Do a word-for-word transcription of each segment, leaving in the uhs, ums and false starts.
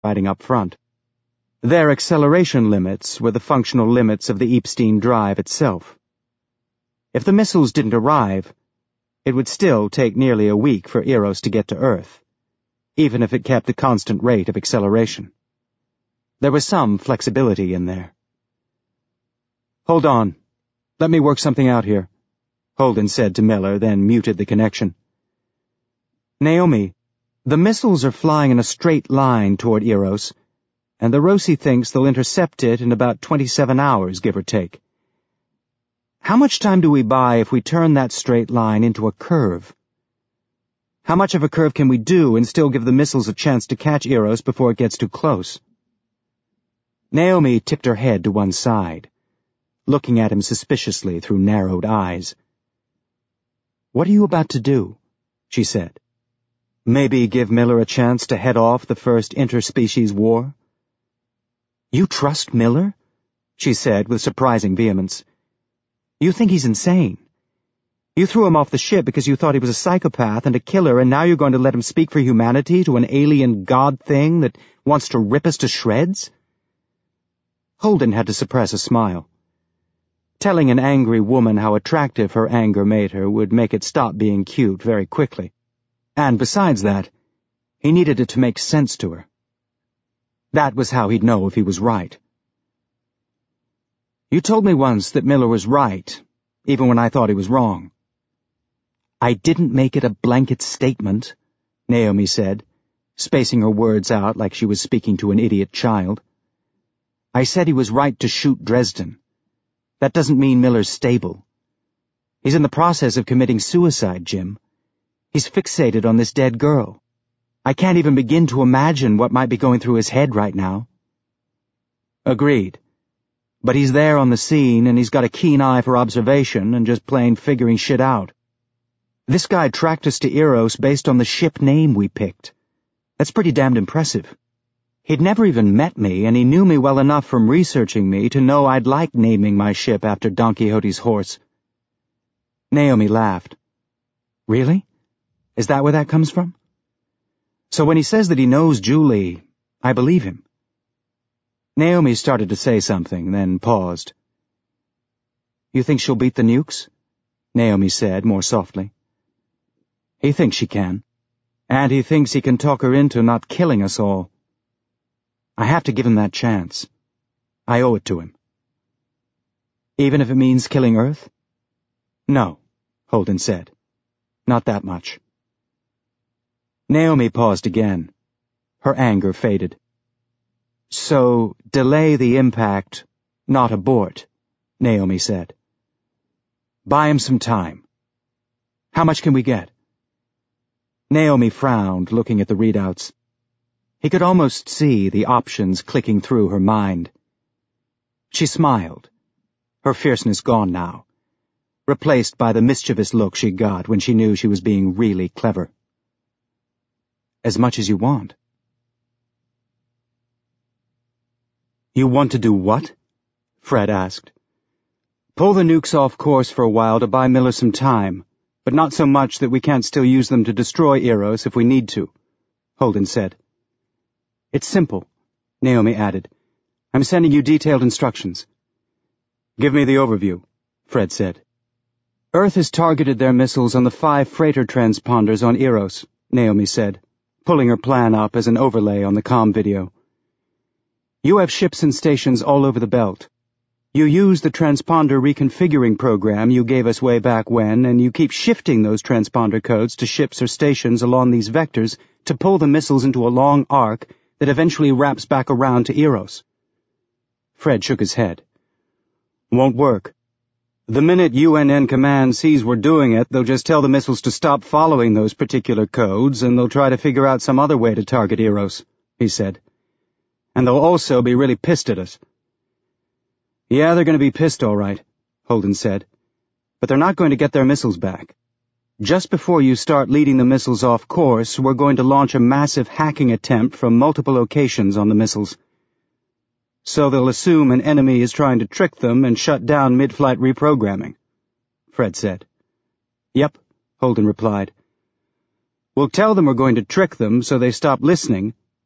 riding up front. Their acceleration limits were the functional limits of the Epstein drive itself. If the missiles didn't arrive, it would still take nearly a week for Eros to get to Earth, even if it kept a constant rate of acceleration. There was some flexibility in there. "Hold on. Let me work something out here," Holden said to Miller, then muted the connection. "Naomi, the missiles are flying in a straight line toward Eros, and the Roci thinks they'll intercept it in about twenty-seven hours, give or take. How much time do we buy if we turn that straight line into a curve? How much of a curve can we do and still give the missiles a chance to catch Eros before it gets too close?" Naomi tipped her head to one side, looking at him suspiciously through narrowed eyes. "What are you about to do?" she said. "Maybe give Miller a chance to head off the first interspecies war?" "You trust Miller?" she said with surprising vehemence. "You think he's insane. You threw him off the ship because you thought he was a psychopath and a killer, and now you're going to let him speak for humanity to an alien god thing that wants to rip us to shreds?" Holden had to suppress a smile. Telling an angry woman how attractive her anger made her would make it stop being cute very quickly. And besides that, he needed it to make sense to her. That was how he'd know if he was right. "You told me once that Miller was right, even when I thought he was wrong." "I didn't make it a blanket statement," Naomi said, spacing her words out like she was speaking to an idiot child. "I said he was right to shoot Dresden. That doesn't mean Miller's stable. He's in the process of committing suicide, Jim. He's fixated on this dead girl. I can't even begin to imagine what might be going through his head right now." "Agreed. But he's there on the scene, and he's got a keen eye for observation and just plain figuring shit out. This guy tracked us to Eros based on the ship name we picked. That's pretty damned impressive. He'd never even met me, and he knew me well enough from researching me to know I'd like naming my ship after Don Quixote's horse." Naomi laughed. "Really? Is that where that comes from? So when he says that he knows Julie, I believe him." Naomi started to say something, then paused. "You think she'll beat the nukes?" Naomi said, more softly. "He thinks she can, and he thinks he can talk her into not killing us all. I have to give him that chance. I owe it to him." "Even if it means killing Earth?" "No," Holden said. "Not that much." Naomi paused again. Her anger faded. "So, delay the impact, not abort," Naomi said. "Buy him some time. How much can we get?" Naomi frowned, looking at the readouts. He could almost see the options clicking through her mind. She smiled, her fierceness gone now, replaced by the mischievous look she got when she knew she was being really clever. "As much as you want." "You want to do what?" Fred asked. "Pull the nukes off course for a while to buy Miller some time, but not so much that we can't still use them to destroy Eros if we need to," Holden said. "It's simple," Naomi added. "I'm sending you detailed instructions." "Give me the overview," Fred said. "Earth has targeted their missiles on the five freighter transponders on Eros," Naomi said, pulling her plan up as an overlay on the comm video. "You have ships and stations all over the belt. You use the transponder reconfiguring program you gave us way back when, and you keep shifting those transponder codes to ships or stations along these vectors to pull the missiles into a long arc that eventually wraps back around to Eros." Fred shook his head. "Won't work. The minute U N N Command sees we're doing it, they'll just tell the missiles to stop following those particular codes, and they'll try to figure out some other way to target Eros," he said. "And they'll also be really pissed at us." "Yeah, they're going to be pissed all right," Holden said. "But they're not going to get their missiles back. Just before you start leading the missiles off course, we're going to launch a massive hacking attempt from multiple locations on the missiles. So they'll assume an enemy is trying to trick them and shut down mid-flight reprogramming," Fred said. "Yep," Holden replied. "We'll tell them we're going to trick them so they stop listening,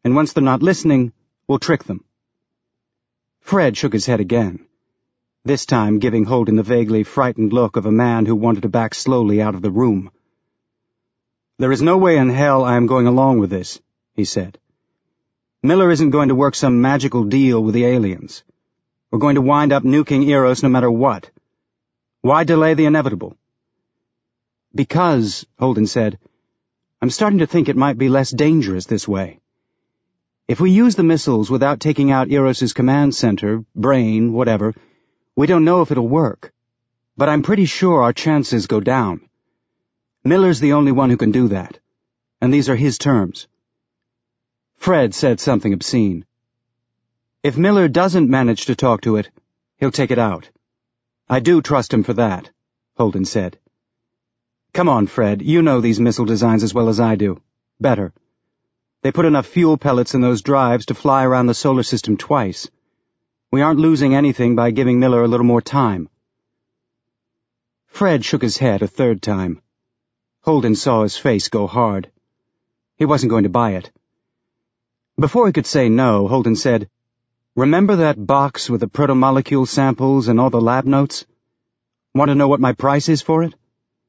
and once they're not listening, we'll trick them. Fred shook his head again, this time giving Holden the vaguely frightened look of a man who wanted to back slowly out of the room. "There is no way in hell I am going along with this," he said. "Miller isn't going to work some magical deal with the aliens. We're going to wind up nuking Eros no matter what. Why delay the inevitable?" "Because," Holden said, "I'm starting to think it might be less dangerous this way. If we use the missiles without taking out Eros's command center, brain, whatever, we don't know if it'll work. But I'm pretty sure our chances go down. Miller's the only one who can do that, and these are his terms." Fred said something obscene. "If Miller doesn't manage to talk to it, he'll take it out. I do trust him for that," Holden said. "Come on, Fred, you know these missile designs as well as I do. Better. They put enough fuel pellets in those drives to fly around the solar system twice. We aren't losing anything by giving Miller a little more time." Fred shook his head a third time. Holden saw his face go hard. He wasn't going to buy it. Before he could say no, Holden said, "Remember that box with the protomolecule samples and all the lab notes? Want to know what my price is for it?"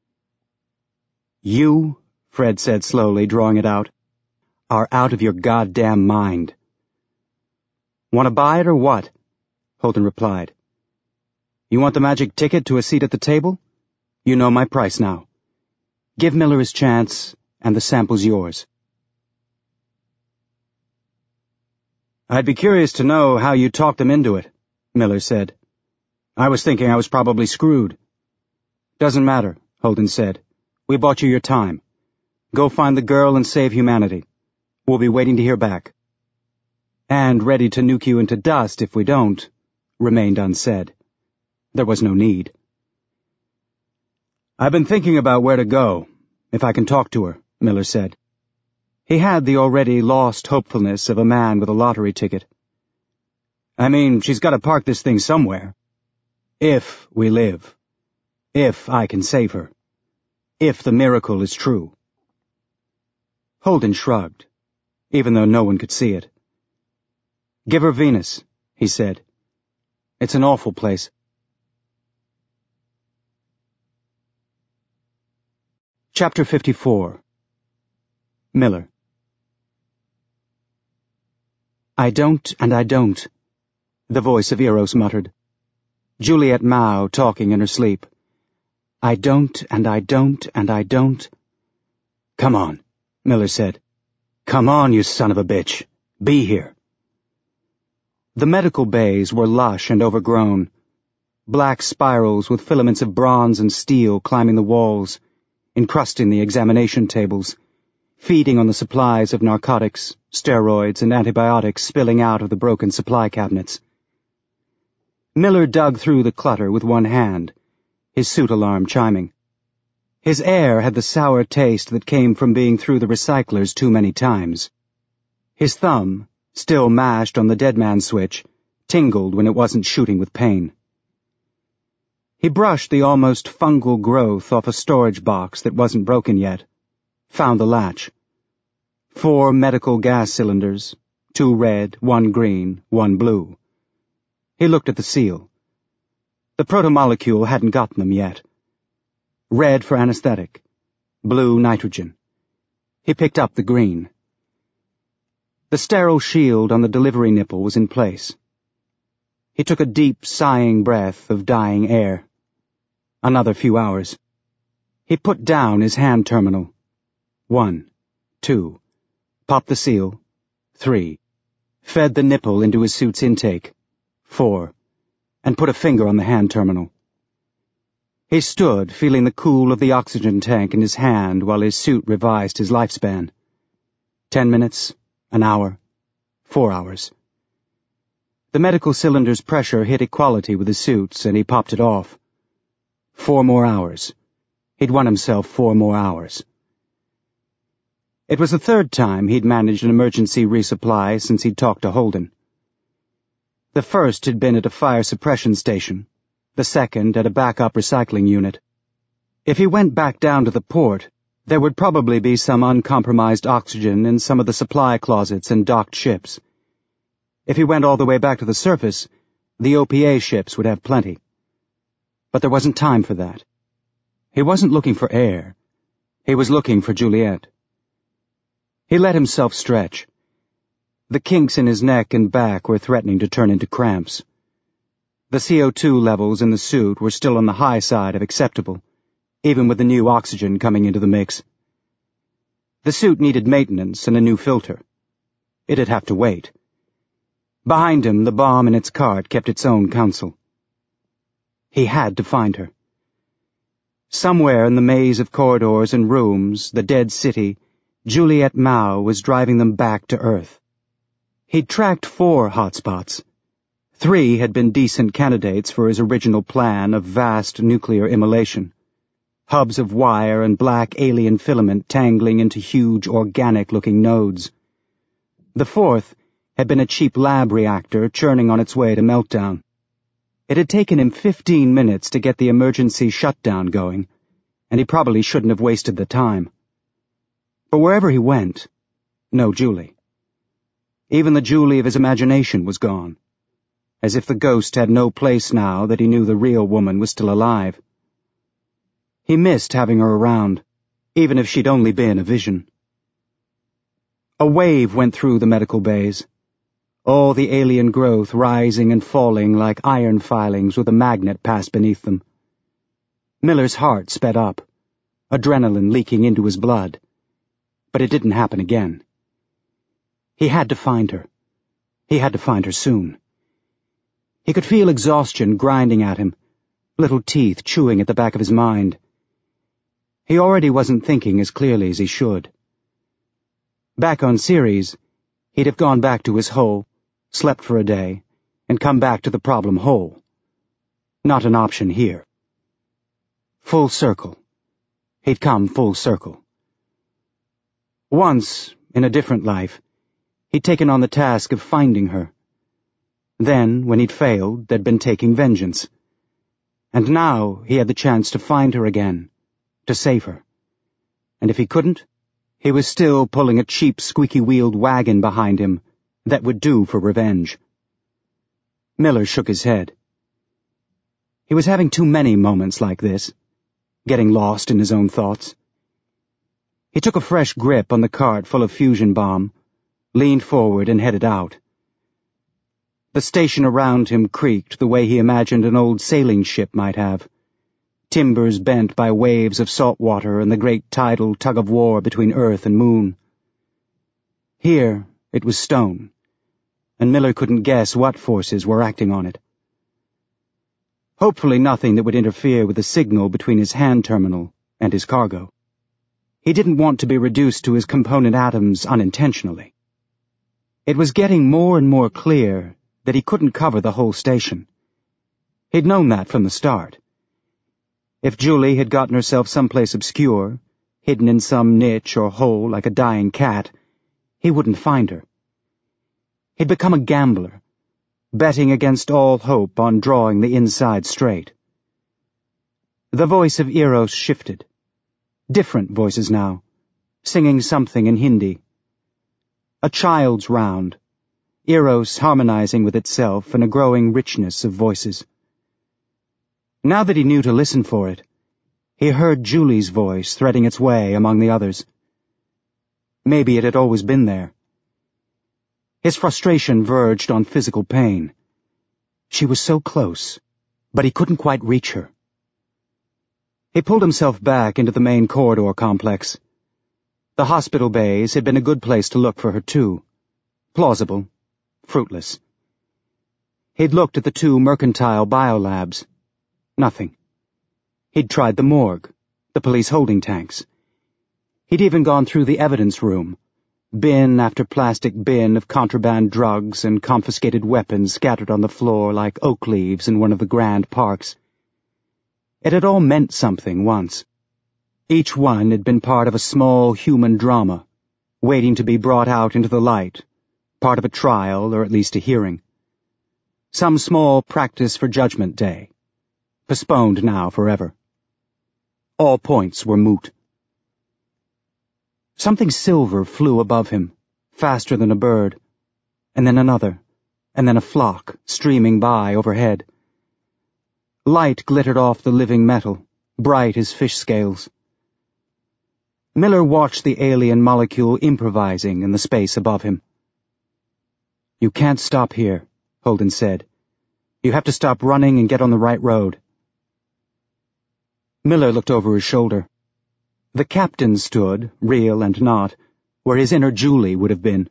"You," Fred said slowly, drawing it out, "are out of your goddamn mind." "Want to buy it or what?" Holden replied. "You want the magic ticket to a seat at the table? You know my price now. Give Miller his chance, and the sample's yours." "I'd be curious to know how you talked them into it," Miller said. "I was thinking I was probably screwed." "Doesn't matter," Holden said. "We bought you your time. Go find the girl and save humanity. We'll be waiting to hear back." "And ready to nuke you into dust if we don't," remained unsaid. There was no need. "I've been thinking about where to go, if I can talk to her," Miller said. He had the already lost hopefulness of a man with a lottery ticket. "I mean, she's got to park this thing somewhere. If we live. If I can save her. If the miracle is true." Holden shrugged, even though no one could see it. "Give her Venus," he said. "It's an awful place." Chapter fifty-four. Miller. "I don't and I don't," the voice of Eros muttered. Juliet Mao talking in her sleep. "I don't and I don't and I don't." "Come on," Miller said. "Come on, you son of a bitch. Be here." The medical bays were lush and overgrown. Black spirals with filaments of bronze and steel climbing the walls, encrusting the examination tables, feeding on the supplies of narcotics, steroids, and antibiotics spilling out of the broken supply cabinets. Miller dug through the clutter with one hand, his suit alarm chiming. His air had the sour taste that came from being through the recyclers too many times. His thumb, still mashed on the dead man switch, tingled when it wasn't shooting with pain. He brushed the almost fungal growth off a storage box that wasn't broken yet, found the latch. Four medical gas cylinders, two red, one green, one blue. He looked at the seal. The protomolecule hadn't gotten them yet. Red for anesthetic, blue nitrogen. He picked up the green. The sterile shield on the delivery nipple was in place. He took a deep, sighing breath of dying air. Another few hours. He put down his hand terminal. One, two, popped the seal. Three, fed the nipple into his suit's intake. Four, and put a finger on the hand terminal. He stood, feeling the cool of the oxygen tank in his hand while his suit revised his lifespan. Ten minutes, an hour, four hours. The medical cylinder's pressure hit equality with his suit's, and he popped it off. Four more hours. He'd won himself four more hours. It was the third time he'd managed an emergency resupply since he'd talked to Holden. The first had been at a fire suppression station, the second at a backup recycling unit. If he went back down to the port, There would probably be some uncompromised oxygen in some of the supply closets in docked ships. If he went all the way back to the surface, the O P A ships would have plenty. But there wasn't time for that. He wasn't looking for air. He was looking for Juliet. He let himself stretch. The kinks in his neck and back were threatening to turn into cramps. The C O two levels in the suit were still on the high side of acceptable, even with the new oxygen coming into the mix. The suit needed maintenance and a new filter. It'd have to wait. Behind him, the bomb in its cart kept its own counsel. He had to find her. Somewhere in the maze of corridors and rooms, the dead city, Juliet Mao was driving them back to Earth. He'd tracked four hotspots. Three had been decent candidates for his original plan of vast nuclear immolation. Hubs of wire and black alien filament tangling into huge organic-looking nodes. The fourth had been a cheap lab reactor churning on its way to meltdown. It had taken him fifteen minutes to get the emergency shutdown going, and he probably shouldn't have wasted the time. But wherever he went, no Julie. Even the Julie of his imagination was gone, as if the ghost had no place now that he knew the real woman was still alive. He missed having her around, even if she'd only been a vision. A wave went through the medical bays, all the alien growth rising and falling like iron filings with a magnet passed beneath them. Miller's heart sped up, adrenaline leaking into his blood. But it didn't happen again. He had to find her. He had to find her soon. He could feel exhaustion grinding at him, little teeth chewing at the back of his mind. He already wasn't thinking as clearly as he should. Back on Ceres, he'd have gone back to his hole, slept for a day, and come back to the problem whole. Not an option here. Full circle. He'd come full circle. Once, in a different life, he'd taken on the task of finding her. Then, when he'd failed, there'd been taking vengeance. And now he had the chance to find her again, to save her. And if he couldn't, he was still pulling a cheap squeaky-wheeled wagon behind him that would do for revenge. Miller shook his head. He was having too many moments like this, getting lost in his own thoughts. He took a fresh grip on the cart full of fusion bomb, leaned forward and headed out. The station around him creaked the way he imagined an old sailing ship might have, timbers bent by waves of salt water and the great tidal tug-of-war between Earth and Moon. Here it was stone, and Miller couldn't guess what forces were acting on it. Hopefully nothing that would interfere with the signal between his hand terminal and his cargo. He didn't want to be reduced to his component atoms unintentionally. It was getting more and more clear that he couldn't cover the whole station. He'd known that from the start. If Julie had gotten herself someplace obscure, hidden in some niche or hole like a dying cat, he wouldn't find her. He'd become a gambler, betting against all hope on drawing the inside straight. The voice of Eros shifted. Different voices now, singing something in Hindi. A child's round, Eros harmonizing with itself in a growing richness of voices. Now that he knew to listen for it, he heard Julie's voice threading its way among the others. Maybe it had always been there. His frustration verged on physical pain. She was so close, but he couldn't quite reach her. He pulled himself back into the main corridor complex. The hospital bays had been a good place to look for her, too. Plausible, fruitless. He'd looked at the two mercantile biolabs. Nothing. He'd tried the morgue, the police holding tanks. He'd even gone through the evidence room, bin after plastic bin of contraband drugs and confiscated weapons scattered on the floor like oak leaves in one of the grand parks. It had all meant something once. Each one had been part of a small human drama, waiting to be brought out into the light, part of a trial or at least a hearing. Some small practice for Judgment Day, postponed now forever. All points were moot. Something silver flew above him, faster than a bird, and then another, and then a flock streaming by overhead. Light glittered off the living metal, bright as fish scales. Miller watched the alien molecule improvising in the space above him. "You can't stop here," Holden said. "You have to stop running and get on the right road." Miller looked over his shoulder. The captain stood, real and not, where his inner Julie would have been.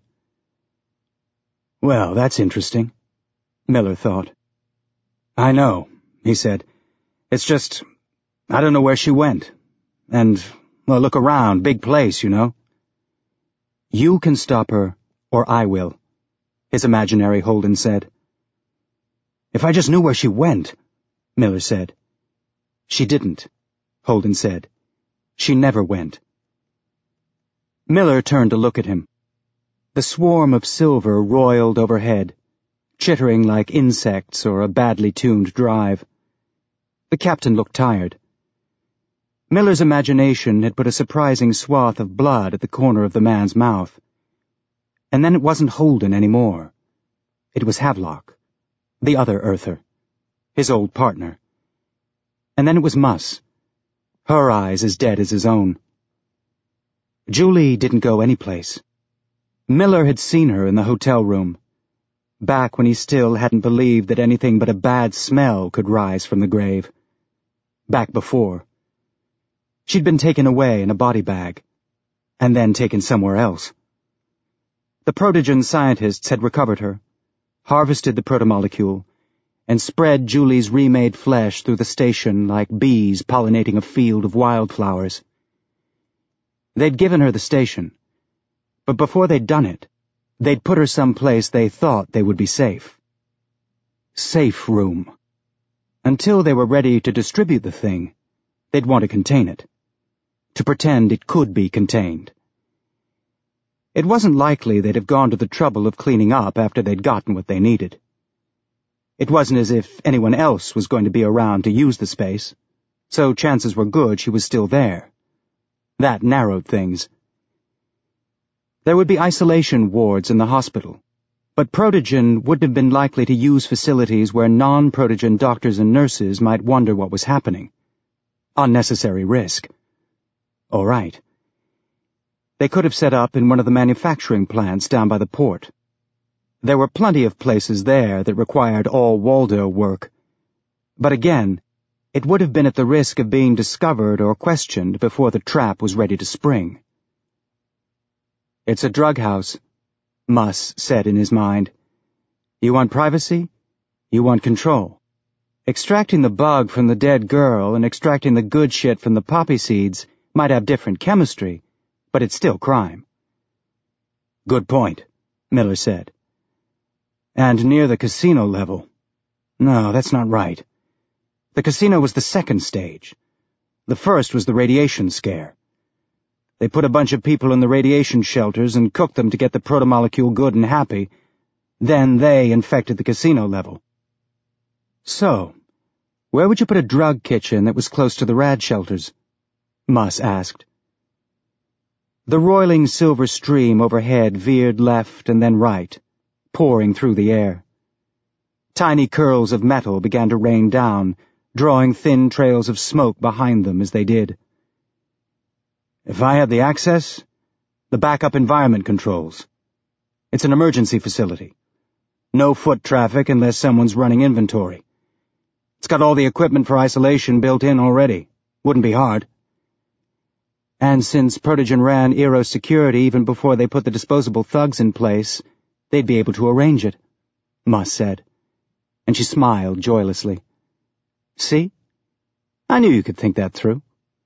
"Well, that's interesting," Miller thought. "I know," he said. "It's just, I don't know where she went. And, well, look around, big place, you know." "You can stop her, or I will," his imaginary Holden said. "If I just knew where she went," Miller said. "She didn't," Holden said. "She never went." Miller turned to look at him. The swarm of silver roiled overhead, chittering like insects or a badly tuned drive. The captain looked tired. Miller's imagination had put a surprising swath of blood at the corner of the man's mouth. And then it wasn't Holden anymore. It was Havelock, the other Earther, his old partner. And then it was Muss, her eyes as dead as his own. Julie didn't go anyplace. Miller had seen her in the hotel room, back when he still hadn't believed that anything but a bad smell could rise from the grave. Back before. She'd been taken away in a body bag, and then taken somewhere else. The Protogen scientists had recovered her, harvested the protomolecule, and spread Julie's remade flesh through the station like bees pollinating a field of wildflowers. They'd given her the station, but before they'd done it, they'd put her someplace they thought they would be safe. Safe room. Until they were ready to distribute the thing, they'd want to contain it, to pretend it could be contained. It wasn't likely they'd have gone to the trouble of cleaning up after they'd gotten what they needed. It wasn't as if anyone else was going to be around to use the space, so chances were good she was still there. That narrowed things. There would be isolation wards in the hospital, but Protogen wouldn't have been likely to use facilities where non-Protogen doctors and nurses might wonder what was happening. Unnecessary risk. All right. They could have set up in one of the manufacturing plants down by the port. There were plenty of places there that required all Waldo work. But again, it would have been at the risk of being discovered or questioned before the trap was ready to spring. "It's a drug house," Muss said in his mind. "You want privacy? You want control. Extracting the bug from the dead girl and extracting the good shit from the poppy seeds might have different chemistry, but it's still crime." "Good point," Miller said. "And near the casino level. No, that's not right. The casino was the second stage. The first was the radiation scare. They put a bunch of people in the radiation shelters and cooked them to get the protomolecule good and happy. Then they infected the casino level." "So, where would you put a drug kitchen that was close to the rad shelters?" Muss asked. The roiling silver stream overhead veered left and then right, pouring through the air. Tiny curls of metal began to rain down, drawing thin trails of smoke behind them as they did. "If I had the access, the backup environment controls. It's an emergency facility. No foot traffic unless someone's running inventory. It's got all the equipment for isolation built in already. Wouldn't be hard." "And since Protogen ran Eros security even before they put the disposable thugs in place, they'd be able to arrange it," Muss said. And she smiled joylessly. "See? I knew you could think that through."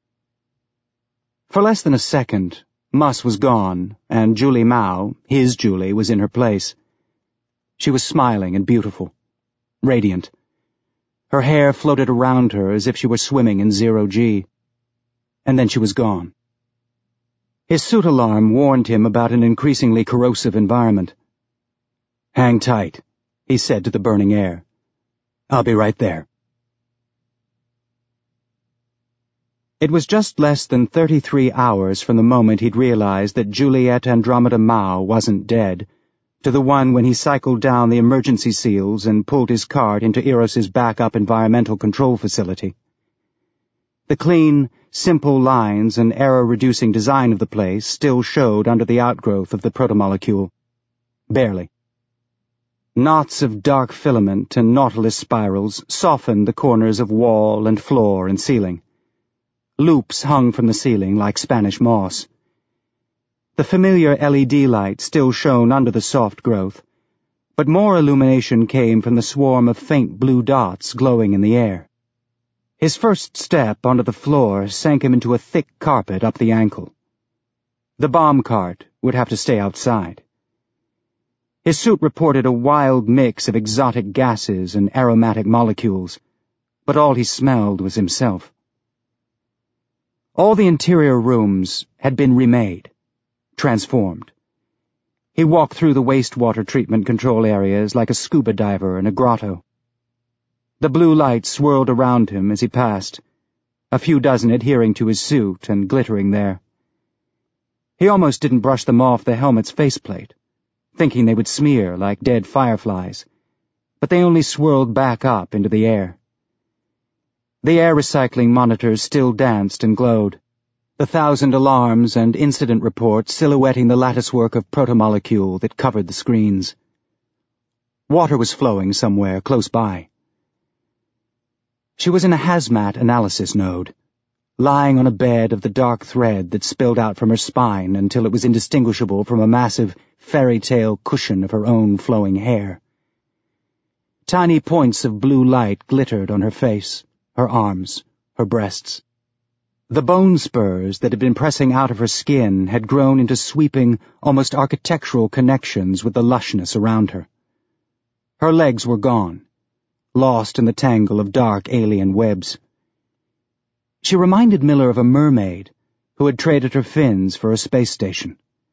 For less than a second, Muss was gone, and Julie Mao, his Julie, was in her place. She was smiling and beautiful, radiant. Her hair floated around her as if she were swimming in zero-G. And then she was gone. His suit alarm warned him about an increasingly corrosive environment. "Hang tight," he said to the burning air. "I'll be right there." It was just less than thirty-three hours from the moment he'd realized that Juliet Andromeda Mao wasn't dead, to the one when he cycled down the emergency seals and pulled his cart into Eros's backup environmental control facility. The clean, simple lines and error-reducing design of the place still showed under the outgrowth of the protomolecule. Barely. Knots of dark filament and nautilus spirals softened the corners of wall and floor and ceiling. Loops hung from the ceiling like Spanish moss. The familiar L E D light still shone under the soft growth, but more illumination came from the swarm of faint blue dots glowing in the air. His first step onto the floor sank him into a thick carpet up the ankle. The bomb cart would have to stay outside. His suit reported a wild mix of exotic gases and aromatic molecules, but all he smelled was himself. All the interior rooms had been remade, transformed. He walked through the wastewater treatment control areas like a scuba diver in a grotto. The blue light swirled around him as he passed, a few dozen adhering to his suit and glittering there. He almost didn't brush them off the helmet's faceplate, thinking they would smear like dead fireflies, but they only swirled back up into the air. The air recycling monitors still danced and glowed, the thousand alarms and incident reports silhouetting the latticework of protomolecule that covered the screens. Water was flowing somewhere close by. She was in a hazmat analysis node, lying on a bed of the dark thread that spilled out from her spine until it was indistinguishable from a massive fairy tale cushion of her own flowing hair. Tiny points of blue light glittered on her face, her arms, her breasts. The bone spurs that had been pressing out of her skin had grown into sweeping, almost architectural connections with the lushness around her. Her legs were gone, lost in the tangle of dark alien webs. She reminded Miller of a mermaid who had traded her fins for a space station.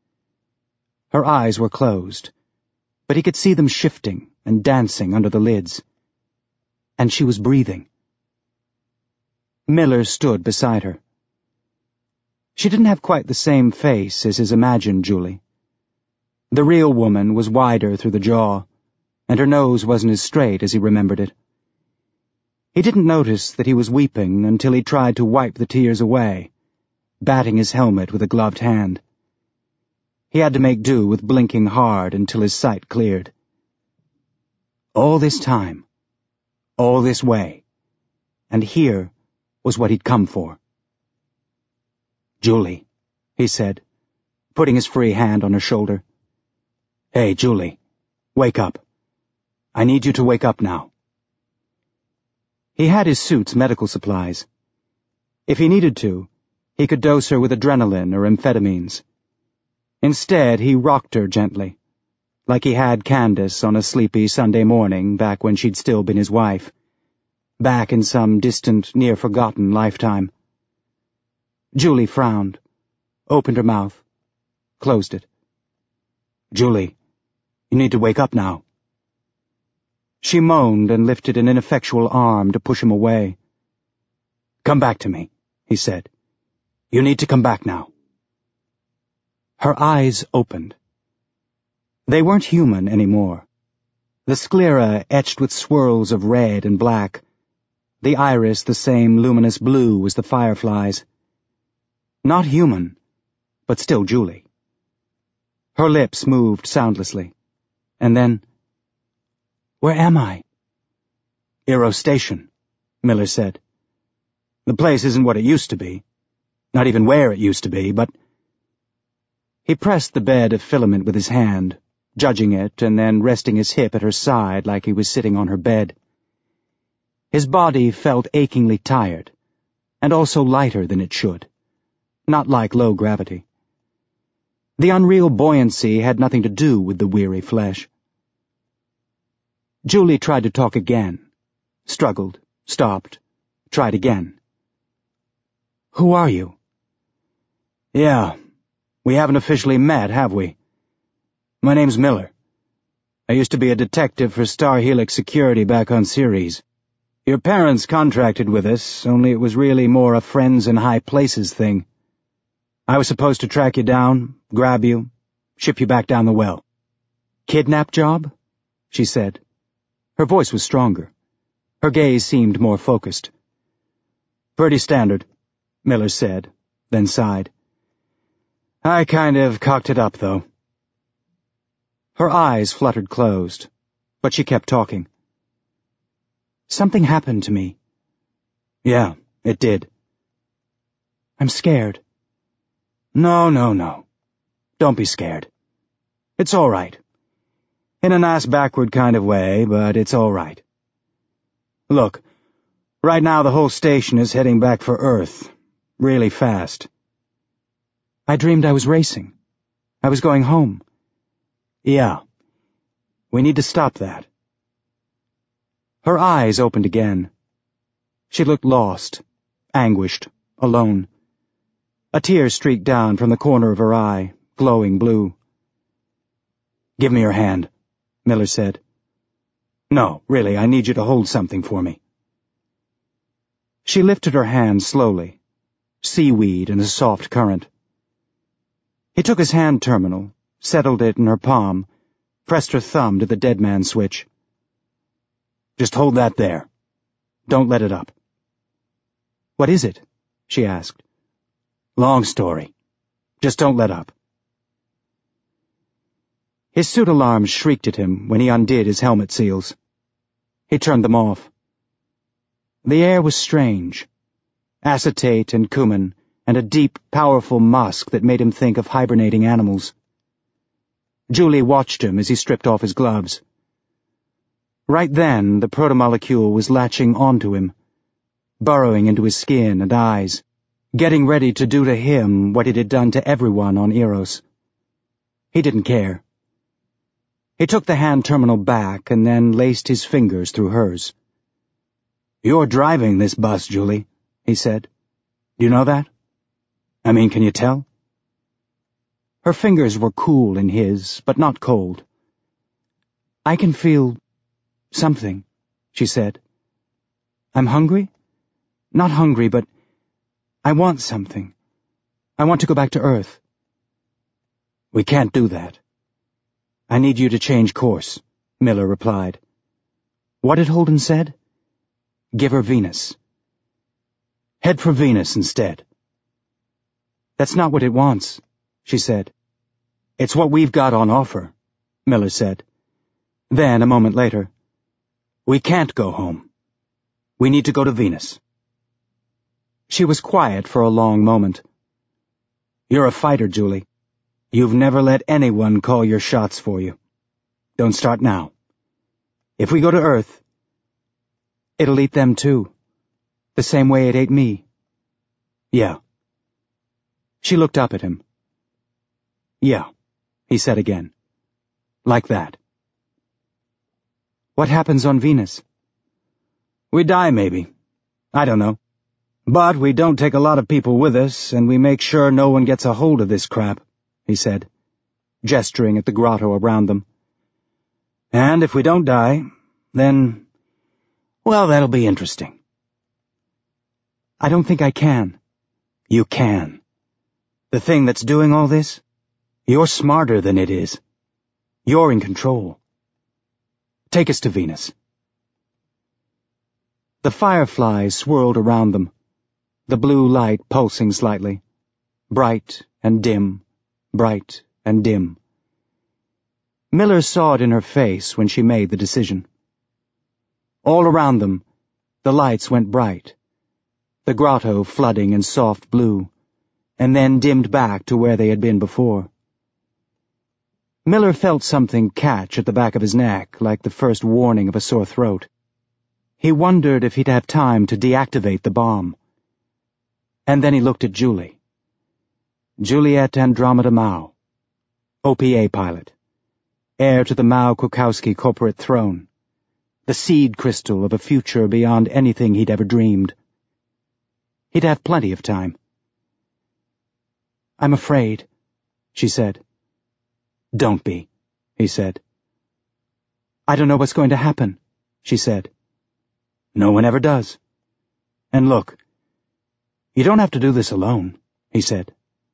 Her eyes were closed, but he could see them shifting and dancing under the lids. And she was breathing. Miller stood beside her. She didn't have quite the same face as his imagined Julie. The real woman was wider through the jaw, and her nose wasn't as straight as he remembered it. He didn't notice that he was weeping until he tried to wipe the tears away, batting his helmet with a gloved hand. He had to make do with blinking hard until his sight cleared. All this time, all this way, and here was what he'd come for. "Julie," he said, putting his free hand on her shoulder. "Hey, Julie, wake up. I need you to wake up now." He had his suit's medical supplies. If he needed to, he could dose her with adrenaline or amphetamines. Instead, he rocked her gently, like he had Candace on a sleepy Sunday morning back when she'd still been his wife, back in some distant, near-forgotten lifetime. Julie frowned, opened her mouth, closed it. "Julie, you need to wake up now." She moaned and lifted an ineffectual arm to push him away. "Come back to me," he said. "You need to come back now." Her eyes opened. They weren't human anymore. The sclera etched with swirls of red and black, the iris the same luminous blue as the fireflies. Not human, but still Julie. Her lips moved soundlessly, and then, "Where am I?" "Eros Station," Miller said. "The place isn't what it used to be. Not even where it used to be, but—" He pressed the bed of filament with his hand, judging it and then resting his hip at her side like he was sitting on her bed. His body felt achingly tired, and also lighter than it should, not like low gravity. The unreal buoyancy had nothing to do with the weary flesh. Julie tried to talk again, struggled, stopped, tried again. "Who are you?" "Yeah, we haven't officially met, have we? My name's Miller. I used to be a detective for Star Helix Security back on Ceres. Your parents contracted with us, only it was really more a friends in high places thing. I was supposed to track you down, grab you, ship you back down the well. Kidnap job? She said. Her voice was stronger. Her gaze seemed more focused. Pretty standard, Miller said, then sighed. I kind of cocked it up, though. Her eyes fluttered closed, but she kept talking. Something happened to me. Yeah, it did. I'm scared. No, no, no. Don't be scared. It's all right. In an ass-backward kind of way, but it's all right. Look, right now the whole station is heading back for Earth, really fast. I dreamed I was racing. I was going home. Yeah. We need to stop that. Her eyes opened again. She looked lost, anguished, alone. A tear streaked down from the corner of her eye, glowing blue. Give me your hand, Miller said. No, really, I need you to hold something for me. She lifted her hand slowly, seaweed in a soft current. He took his hand terminal, settled it in her palm, pressed her thumb to the dead man switch. Just hold that there. Don't let it up. What is it? She asked. Long story. Just don't let up. His suit alarms shrieked at him when he undid his helmet seals. He turned them off. The air was strange. Acetate and cumin, and a deep, powerful musk that made him think of hibernating animals. Julie watched him as he stripped off his gloves. Right then, the protomolecule was latching onto him, burrowing into his skin and eyes, getting ready to do to him what it had done to everyone on Eros. He didn't care. He took the hand terminal back and then laced his fingers through hers. You're driving this bus, Julie, he said. Do you know that? I mean, can you tell? Her fingers were cool in his, but not cold. I can feel something, she said. I'm hungry? Not hungry, but I want something. I want to go back to Earth. We can't do that. I need you to change course, Miller replied. What had Holden said? Give her Venus. Head for Venus instead. That's not what it wants, she said. It's what we've got on offer, Miller said. Then, a moment later, we can't go home. We need to go to Venus. She was quiet for a long moment. You're a fighter, Julie. You've never let anyone call your shots for you. Don't start now. If we go to Earth, it'll eat them too, the same way it ate me. Yeah. She looked up at him. Yeah, he said again. Like that. What happens on Venus? We die, maybe. I don't know. But we don't take a lot of people with us, and we make sure no one gets a hold of this crap, he said, gesturing at the grotto around them. And if we don't die, then, well, that'll be interesting. I don't think I can. You can. The thing that's doing all this? You're smarter than it is. You're in control. Take us to Venus. The fireflies swirled around them, the blue light pulsing slightly, bright and dim, bright and dim. Miller saw it in her face when she made the decision. All around them, the lights went bright, the grotto flooding in soft blue, and then dimmed back to where they had been before. Miller felt something catch at the back of his neck, like the first warning of a sore throat. He wondered if he'd have time to deactivate the bomb. And then he looked at Julie. Juliet Andromeda Mao, O P A pilot, heir to the Mao-Krukowski corporate throne, the seed crystal of a future beyond anything he'd ever dreamed. He'd have plenty of time. I'm afraid, she said. Don't be, he said. I don't know what's going to happen, she said. No one ever does. And look, you don't have to do this alone, he said.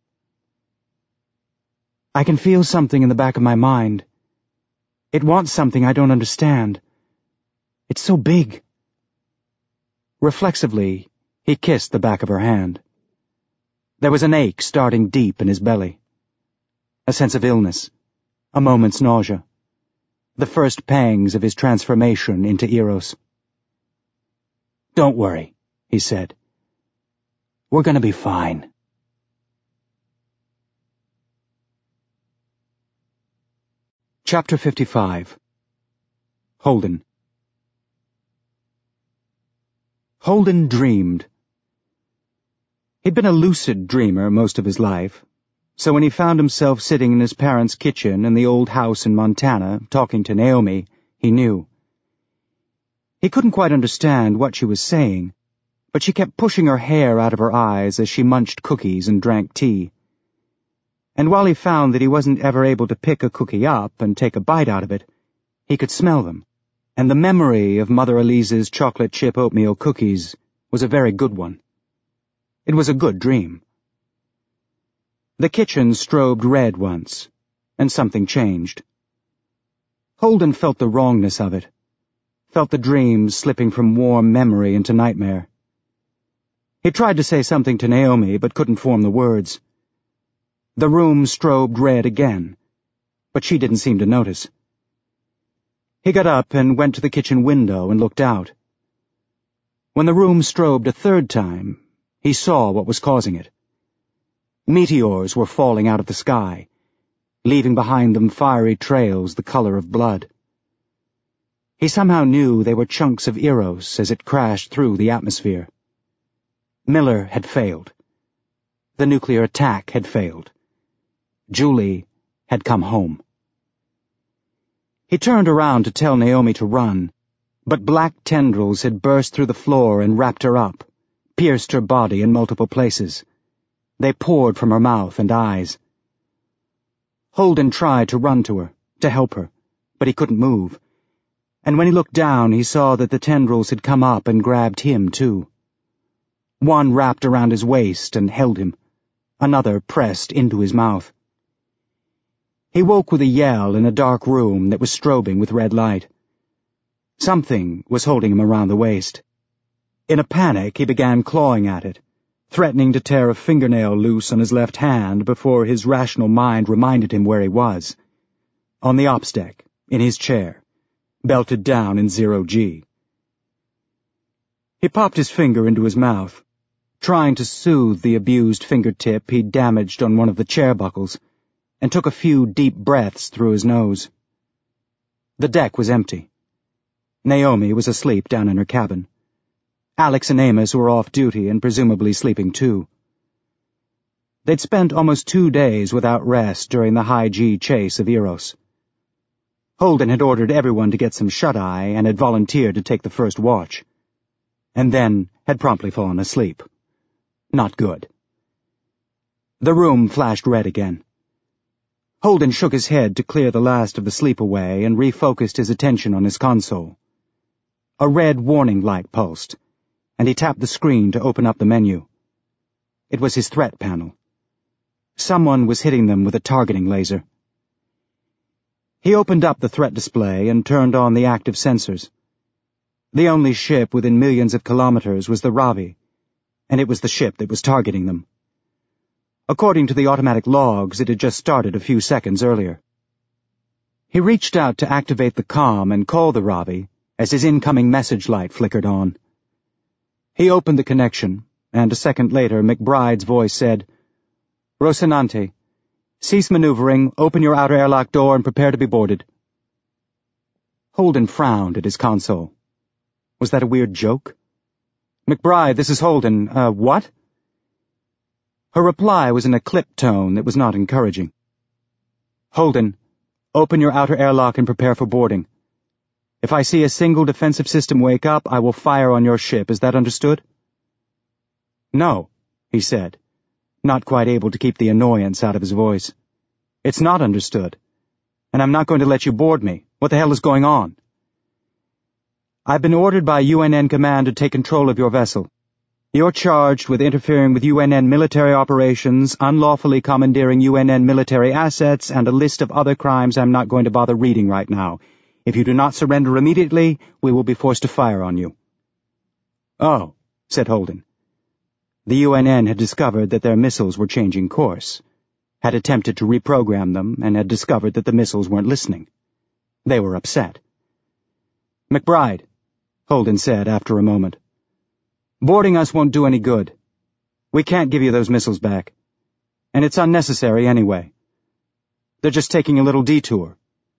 I can feel something in the back of my mind. It wants something I don't understand. It's so big. Reflexively, he kissed the back of her hand. There was an ache starting deep in his belly. A sense of illness. A moment's nausea. The first pangs of his transformation into Eros. Don't worry, he said. We're gonna be fine. Chapter fifty-five. Holden. Holden dreamed. He'd been a lucid dreamer most of his life, so when he found himself sitting in his parents' kitchen in the old house in Montana talking to Naomi, he knew. He couldn't quite understand what she was saying, but she kept pushing her hair out of her eyes as she munched cookies and drank tea. And while he found that he wasn't ever able to pick a cookie up and take a bite out of it, he could smell them, and the memory of Mother Elise's chocolate chip oatmeal cookies was a very good one. It was a good dream. The kitchen strobed red once, and something changed. Holden felt the wrongness of it, felt the dream slipping from warm memory into nightmare. He tried to say something to Naomi, but couldn't form the words. The room strobed red again, but she didn't seem to notice. He got up and went to the kitchen window and looked out. When the room strobed a third time, he saw what was causing it. Meteors were falling out of the sky, leaving behind them fiery trails the color of blood. He somehow knew they were chunks of Eros as it crashed through the atmosphere. Miller had failed. The nuclear attack had failed. Julie had come home. He turned around to tell Naomi to run, but black tendrils had burst through the floor and wrapped her up, pierced her body in multiple places. They poured from her mouth and eyes. Holden tried to run to her, to help her, but he couldn't move, and when he looked down he saw that the tendrils had come up and grabbed him too. One wrapped around his waist and held him, another pressed into his mouth. He woke with a yell in a dark room that was strobing with red light. Something was holding him around the waist. In a panic, he began clawing at it, threatening to tear a fingernail loose on his left hand before his rational mind reminded him where he was. On the ops deck, in his chair, belted down in zero G. He popped his finger into his mouth, trying to soothe the abused fingertip he'd damaged on one of the chair buckles, and took a few deep breaths through his nose. The deck was empty. Naomi was asleep down in her cabin. Alex and Amos were off duty and presumably sleeping too. They'd spent almost two days without rest during the high-G chase of Eros. Holden had ordered everyone to get some shut-eye and had volunteered to take the first watch, and then had promptly fallen asleep. Not good. The room flashed red again. Holden shook his head to clear the last of the sleep away and refocused his attention on his console. A red warning light pulsed, and he tapped the screen to open up the menu. It was his threat panel. Someone was hitting them with a targeting laser. He opened up the threat display and turned on the active sensors. The only ship within millions of kilometers was the Ravi, and it was the ship that was targeting them. According to the automatic logs, it had just started a few seconds earlier. He reached out to activate the comm and call the Ravi as his incoming message light flickered on. He opened the connection, and a second later McBride's voice said, "Rocinante, cease maneuvering, open your outer airlock door and prepare to be boarded." Holden frowned at his console. Was that a weird joke? "McBride, this is Holden. Uh, what?" Her reply was in a clipped tone that was not encouraging. "Holden, open your outer airlock and prepare for boarding. If I see a single defensive system wake up, I will fire on your ship. Is that understood?" "No," he said, not quite able to keep the annoyance out of his voice. "It's not understood. And I'm not going to let you board me. What the hell is going on?" I've been ordered by U N N Command to take control of your vessel. You're charged with interfering with U N N military operations, unlawfully commandeering U N N military assets, and a list of other crimes I'm not going to bother reading right now. If you do not surrender immediately, we will be forced to fire on you." "Oh," said Holden. The U N N had discovered that their missiles were changing course, had attempted to reprogram them, and had discovered that the missiles weren't listening. They were upset. "McBride," Holden said after a moment, "boarding us won't do any good. We can't give you those missiles back. And it's unnecessary anyway. They're just taking a little detour."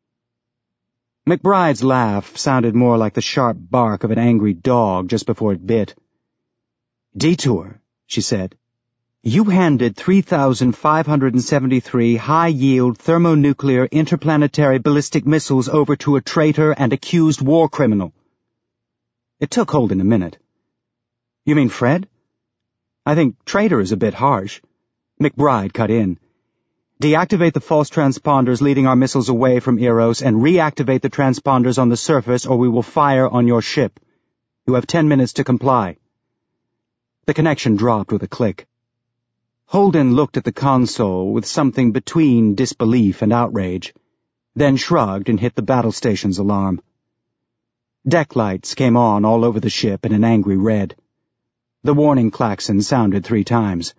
McBride's laugh sounded more like the sharp bark of an angry dog just before it bit. "Detour," she said. "You handed three thousand five hundred seventy-three high-yield thermonuclear interplanetary ballistic missiles over to a traitor and accused war criminal." It took Holden a minute. "You mean Fred?" "I think traitor is a bit harsh." McBride cut in. "Deactivate the false transponders leading our missiles away from Eros and reactivate the transponders on the surface, or we will fire on your ship. You have ten minutes to comply." The connection dropped with a click. Holden looked at the console with something between disbelief and outrage, then shrugged and hit the battle station's alarm. Deck lights came on all over the ship in an angry red. The warning klaxon sounded three times.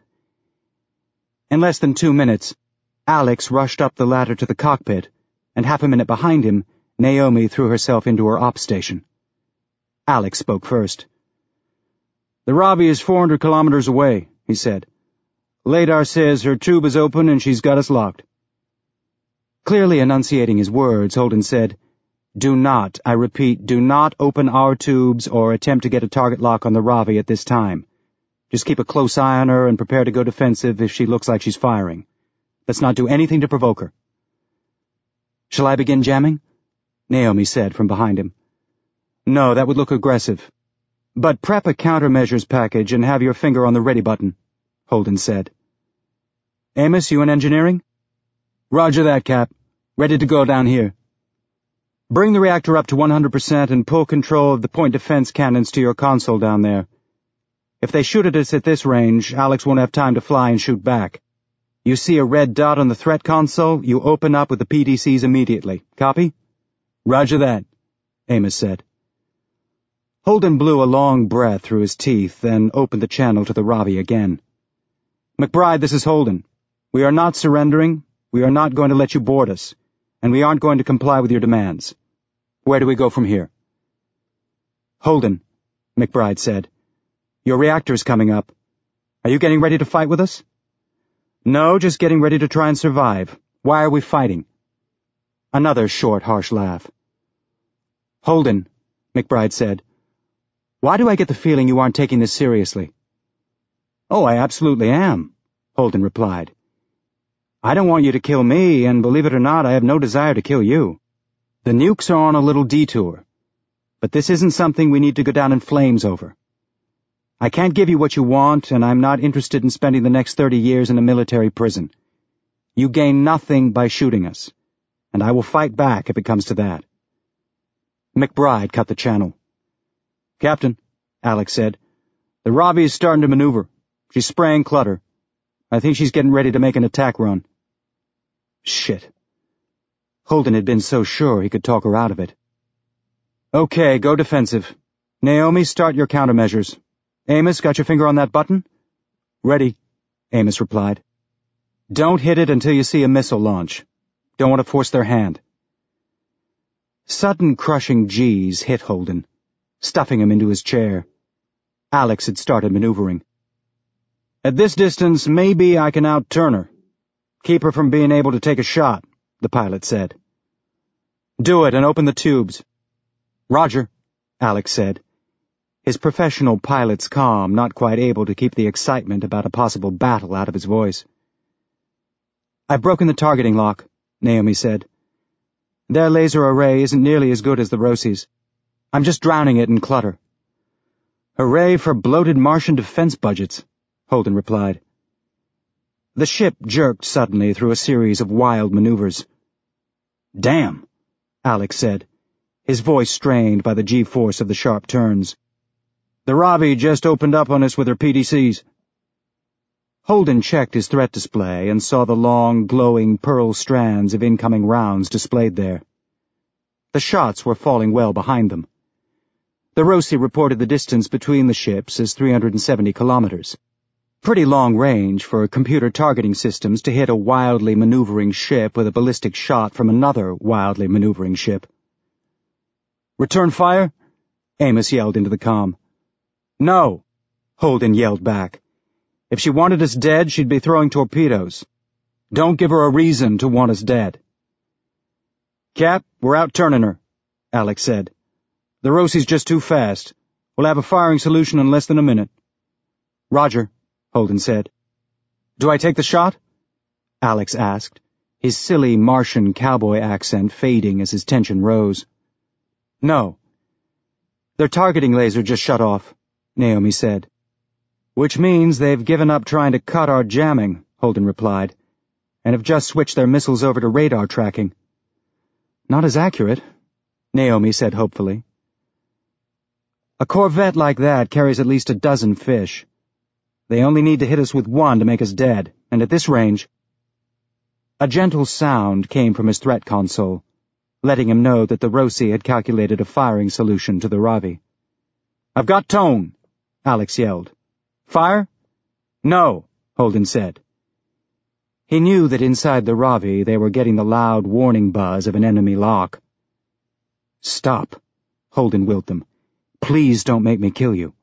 In less than two minutes, Alex rushed up the ladder to the cockpit, and half a minute behind him, Naomi threw herself into her ops station. Alex spoke first. "The Ravi is four hundred kilometers away," he said. "Ladar says her tube is open and she's got us locked." Clearly enunciating his words, Holden said, "Do not, I repeat, do not open our tubes or attempt to get a target lock on the Ravi at this time. Just keep a close eye on her and prepare to go defensive if she looks like she's firing. Let's not do anything to provoke her." "Shall I begin jamming?" Naomi said from behind him. "No, that would look aggressive. But prep a countermeasures package and have your finger on the ready button," Holden said. "Amos, you in engineering?" "Roger that, Cap. Ready to go down here." "Bring the reactor up to one hundred percent and pull control of the point defense cannons to your console down there. If they shoot at us at this range, Alex won't have time to fly and shoot back. You see a red dot on the threat console, you open up with the P D Cs immediately. Copy?" "Roger that," Amos said. Holden blew a long breath through his teeth, then opened the channel to the Ravi again. "McBride, this is Holden. We are not surrendering, we are not going to let you board us, and we aren't going to comply with your demands. Where do we go from here?" "Holden," McBride said, "your reactor's coming up. Are you getting ready to fight with us?" "No, just getting ready to try and survive. Why are we fighting?" Another short, harsh laugh. "Holden," McBride said, "why do I get the feeling you aren't taking this seriously?" "Oh, I absolutely am," Holden replied. "I don't want you to kill me, and believe it or not, I have no desire to kill you. The nukes are on a little detour, but this isn't something we need to go down in flames over. I can't give you what you want, and I'm not interested in spending the next thirty years in a military prison. You gain nothing by shooting us, and I will fight back if it comes to that." McBride cut the channel. "Captain," Alex said, "the Ravi is starting to maneuver. She's spraying clutter. I think she's getting ready to make an attack run." Shit. Holden had been so sure he could talk her out of it. "Okay, go defensive. Naomi, start your countermeasures. Amos, got your finger on that button?" "Ready," Amos replied. "Don't hit it until you see a missile launch. Don't want to force their hand." Sudden crushing G's hit Holden, stuffing him into his chair. Alex had started maneuvering. "At this distance, maybe I can out-turn her. Keep her from being able to take a shot," the pilot said. "Do it and open the tubes." "Roger," Alex said, his professional pilot's calm not quite able to keep the excitement about a possible battle out of his voice. "I've broken the targeting lock," Naomi said. "Their laser array isn't nearly as good as the Rossi's. I'm just drowning it in clutter." "Hooray for bloated Martian defense budgets," Holden replied. The ship jerked suddenly through a series of wild maneuvers. "Damn," Alex said, his voice strained by the G-force of the sharp turns. "The Ravi just opened up on us with her P D Cs." Holden checked his threat display and saw the long, glowing pearl strands of incoming rounds displayed there. The shots were falling well behind them. The Roci reported the distance between the ships as three hundred seventy kilometers. Pretty long range for computer targeting systems to hit a wildly maneuvering ship with a ballistic shot from another wildly maneuvering ship. "Return fire?" Amos yelled into the comm. "No," Holden yelled back. "If she wanted us dead, she'd be throwing torpedoes. Don't give her a reason to want us dead." "Cap, we're out-turning her," Alex said. "The Roci's just too fast. We'll have a firing solution in less than a minute." "Roger," Holden said. "Do I take the shot?" Alex asked, his silly Martian cowboy accent fading as his tension rose. "No." "Their targeting laser just shut off," Naomi said. "Which means they've given up trying to cut our jamming," Holden replied, "and have just switched their missiles over to radar tracking." "Not as accurate," Naomi said hopefully. "A corvette like that carries at least a dozen fish. They only need to hit us with one to make us dead, and at this range—" A gentle sound came from his threat console, letting him know that the Roci had calculated a firing solution to the Ravi. "I've got tone," Alex yelled. "Fire?" "No," Holden said. He knew that inside the Ravi they were getting the loud warning buzz of an enemy lock. "Stop," Holden willed them. "Please don't make me kill you."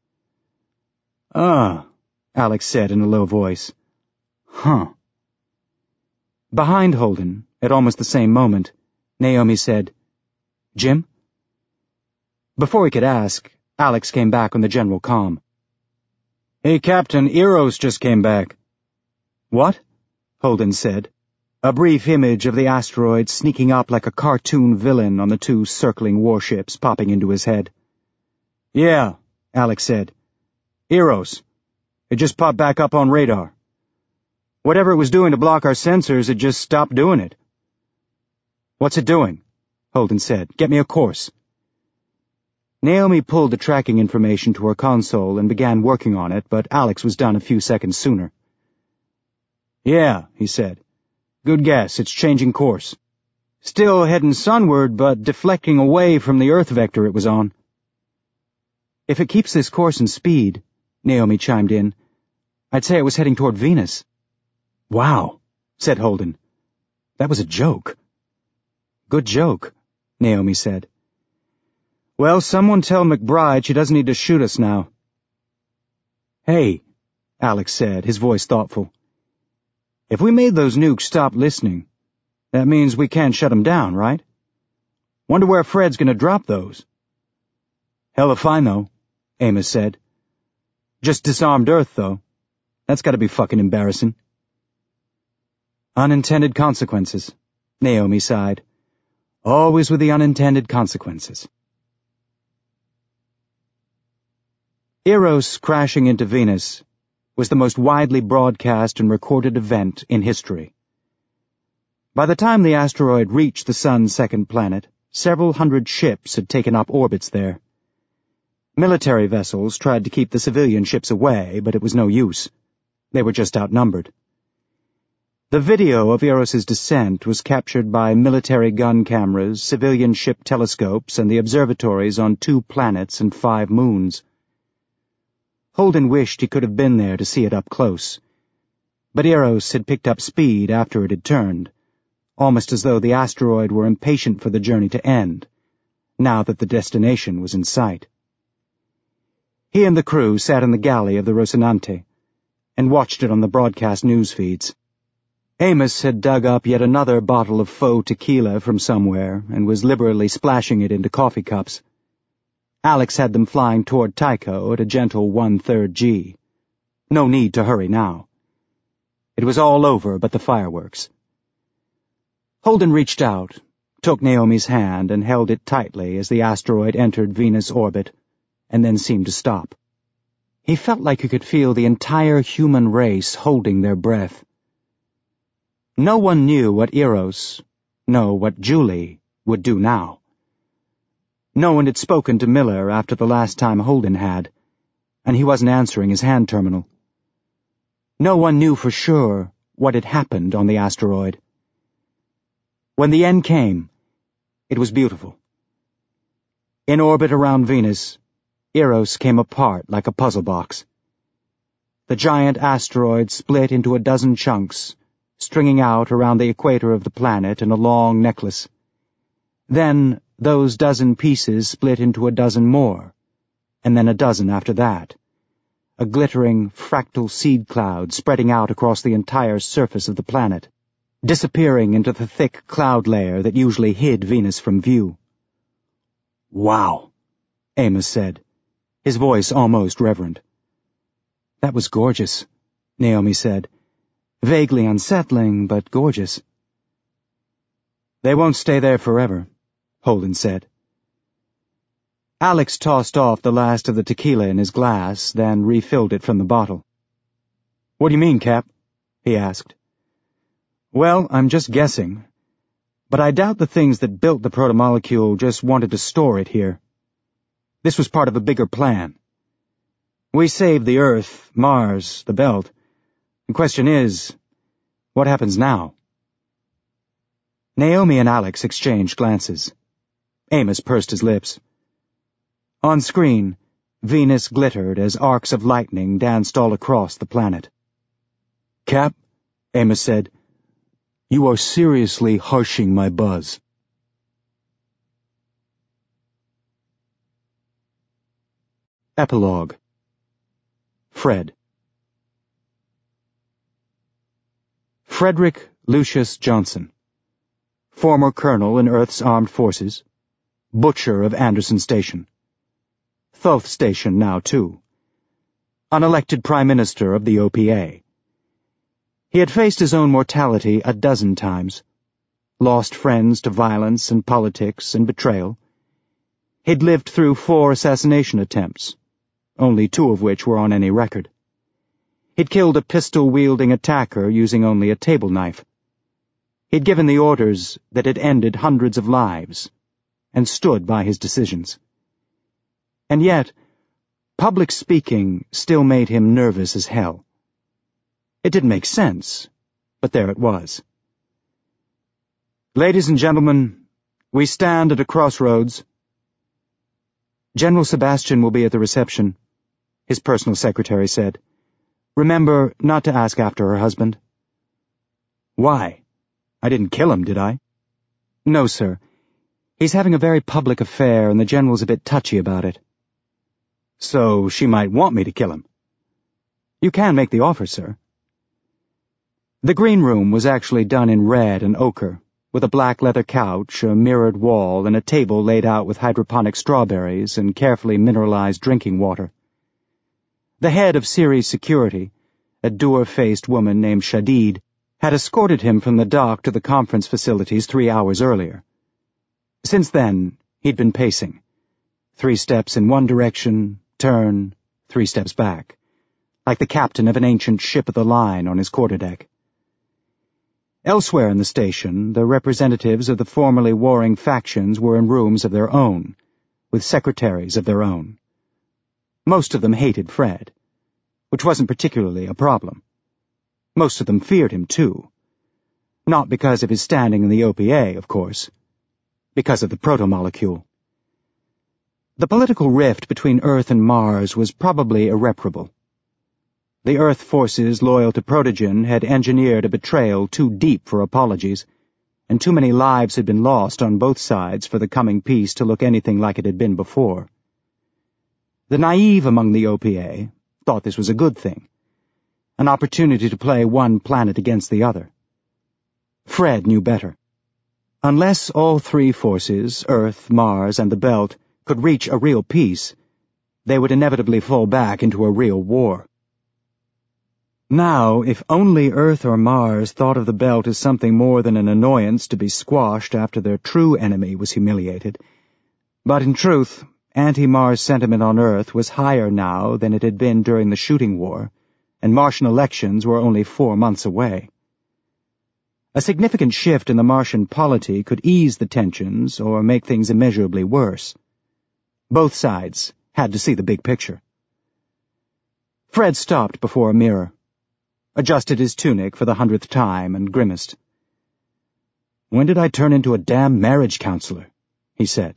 "Ah," Alex said in a low voice. "Huh." Behind Holden, at almost the same moment, Naomi said, "Jim?" Before he could ask, Alex came back on the general comm. "Hey, Captain, Eros just came back." "What?" Holden said, a brief image of the asteroid sneaking up like a cartoon villain on the two circling warships popping into his head. "Yeah," Alex said. "Eros. It just popped back up on radar. Whatever it was doing to block our sensors, it just stopped doing it." "What's it doing?" Holden said. "Get me a course." Naomi pulled the tracking information to her console and began working on it, but Alex was done a few seconds sooner. "Yeah," he said. "Good guess. It's changing course. Still heading sunward, but deflecting away from the Earth vector it was on." "If it keeps this course and speed," Naomi chimed in, "I'd say it was heading toward Venus." "Wow," said Holden. "That was a joke." "Good joke," Naomi said. "Well, someone tell McBride she doesn't need to shoot us now." "Hey," Alex said, his voice thoughtful. "If we made those nukes stop listening, that means we can't shut them down, right? Wonder where Fred's gonna drop those." "Hell if I know," Amos said. "Just disarmed Earth, though. That's gotta be fucking embarrassing." "Unintended consequences," Naomi sighed. "Always with the unintended consequences." Eros crashing into Venus was the most widely broadcast and recorded event in history. By the time the asteroid reached the Sun's second planet, several hundred ships had taken up orbits there. Military vessels tried to keep the civilian ships away, but it was no use. They were just outnumbered. The video of Eros's descent was captured by military gun cameras, civilian ship telescopes, and the observatories on two planets and five moons. Holden wished he could have been there to see it up close. But Eros had picked up speed after it had turned, almost as though the asteroid were impatient for the journey to end, now that the destination was in sight. He and the crew sat in the galley of the Rocinante and watched it on the broadcast news feeds. Amos had dug up yet another bottle of faux tequila from somewhere and was liberally splashing it into coffee cups. Alex had them flying toward Tycho at a gentle one-third G. No need to hurry now. It was all over but the fireworks. Holden reached out, took Naomi's hand, and held it tightly as the asteroid entered Venus orbit, and then seemed to stop. He felt like he could feel the entire human race holding their breath. No one knew what Eros, no, what Julie, would do now. No one had spoken to Miller after the last time Holden had, and he wasn't answering his hand terminal. No one knew for sure what had happened on the asteroid. When the end came, it was beautiful. In orbit around Venus, Eros came apart like a puzzle box. The giant asteroid split into a dozen chunks, stringing out around the equator of the planet in a long necklace. Then those dozen pieces split into a dozen more, and then a dozen after that, a glittering fractal seed cloud spreading out across the entire surface of the planet, disappearing into the thick cloud layer that usually hid Venus from view. "Wow," Amos said, his voice almost reverent. "That was gorgeous," Naomi said. "Vaguely unsettling, but gorgeous." "They won't stay there forever," Holden said. Alex tossed off the last of the tequila in his glass, then refilled it from the bottle. "What do you mean, Cap?" he asked. "Well, I'm just guessing, but I doubt the things that built the protomolecule just wanted to store it here. This was part of a bigger plan. We saved the Earth, Mars, the Belt. The question is, what happens now?" Naomi and Alex exchanged glances. Amos pursed his lips. On screen, Venus glittered as arcs of lightning danced all across the planet. "Cap," Amos said, "you are seriously harshing my buzz." Epilogue. Fred. Frederick Lucius Johnson, former colonel in Earth's Armed Forces, butcher of Anderson Station. Thoth Station now, too. Unelected Prime Minister of the O P A. He had faced his own mortality a dozen times, lost friends to violence and politics and betrayal. He'd lived through four assassination attempts, only two of which were on any record. He'd killed a pistol-wielding attacker using only a table knife. He'd given the orders that had ended hundreds of lives, and stood by his decisions. And yet, public speaking still made him nervous as hell. It didn't make sense, but there it was. "Ladies and gentlemen, we stand at a crossroads." "General Sebastian will be at the reception," his personal secretary said. "Remember not to ask after her husband." "Why? I didn't kill him, did I?" "No, sir. He's having a very public affair, and the General's a bit touchy about it." "So she might want me to kill him." "You can make the offer, sir." The green room was actually done in red and ochre, with a black leather couch, a mirrored wall, and a table laid out with hydroponic strawberries and carefully mineralized drinking water. The head of Ceres Security, a dour-faced woman named Shadid, had escorted him from the dock to the conference facilities three hours earlier. Since then, he'd been pacing. Three steps in one direction, turn, three steps back, like the captain of an ancient ship of the line on his quarterdeck. Elsewhere in the station, the representatives of the formerly warring factions were in rooms of their own, with secretaries of their own. Most of them hated Fred, which wasn't particularly a problem. Most of them feared him, too. Not because of his standing in the O P A, of course. Because of the protomolecule. The political rift between Earth and Mars was probably irreparable. The Earth forces loyal to Protogen had engineered a betrayal too deep for apologies, and too many lives had been lost on both sides for the coming peace to look anything like it had been before. The naive among the O P A thought this was a good thing, an opportunity to play one planet against the other. Fred knew better. Unless all three forces, Earth, Mars, and the Belt, could reach a real peace, they would inevitably fall back into a real war. Now, if only Earth or Mars thought of the Belt as something more than an annoyance to be squashed after their true enemy was humiliated. But in truth, anti-Mars sentiment on Earth was higher now than it had been during the shooting war, and Martian elections were only four months away. A significant shift in the Martian polity could ease the tensions or make things immeasurably worse. Both sides had to see the big picture. Fred stopped before a mirror, adjusted his tunic for the hundredth time, and grimaced. "When did I turn into a damn marriage counselor?" he said.